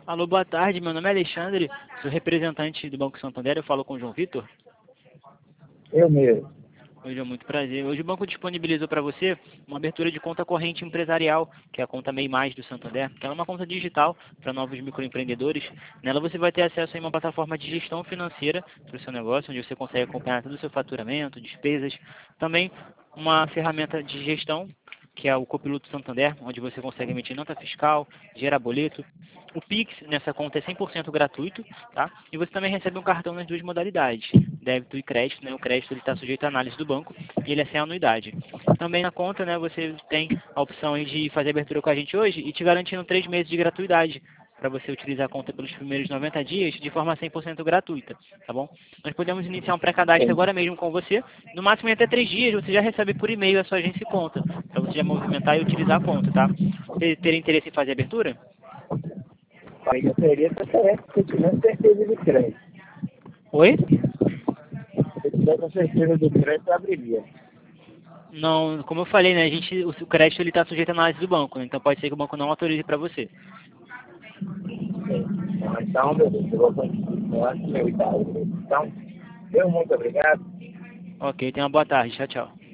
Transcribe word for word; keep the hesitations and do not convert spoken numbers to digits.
Alô, boa tarde, meu nome é Alexandre, sou representante do Banco Santander, eu falo com o João Vitor. Eu mesmo. Hoje é muito prazer. Hoje o banco disponibilizou para você uma abertura de conta corrente empresarial, que é a conta MEI Mais do Santander, que ela é uma conta digital para novos microempreendedores. Nela você vai ter acesso a uma plataforma de gestão financeira para o seu negócio, onde você consegue acompanhar todo o seu faturamento, despesas, também uma ferramenta de gestão, que é o Copiloto Santander, onde você consegue emitir nota fiscal, gerar boleto. O Pix nessa conta é cem por cento gratuito, tá? E você também recebe um cartão nas duas modalidades, débito e crédito, né? O crédito está sujeito à análise do banco e ele é sem anuidade. Também na conta, né, você tem a opção aí de fazer abertura com a gente hoje e te garantindo três meses de gratuidade para você utilizar a conta pelos primeiros noventa dias de forma cem por cento gratuita, tá bom? Nós podemos iniciar um pré-cadastro agora mesmo com você. No máximo em até três dias você já recebe por e-mail a sua agência e conta, para você já movimentar e utilizar a conta, tá? Você teria interesse em fazer abertura? Aí eu teria preferência se eu tivesse certeza do crédito. Oi? Se eu tivesse certeza do crédito, eu abriria. Não, como eu falei, né, a gente, o crédito ele está sujeito à análise do banco, né, então pode ser que o banco não autorize para você. Então, beleza, eu vou conseguir. Eu acho que meu Itaú. Então, meu muito obrigado. Ok, tenha uma boa tarde. Tchau, tchau.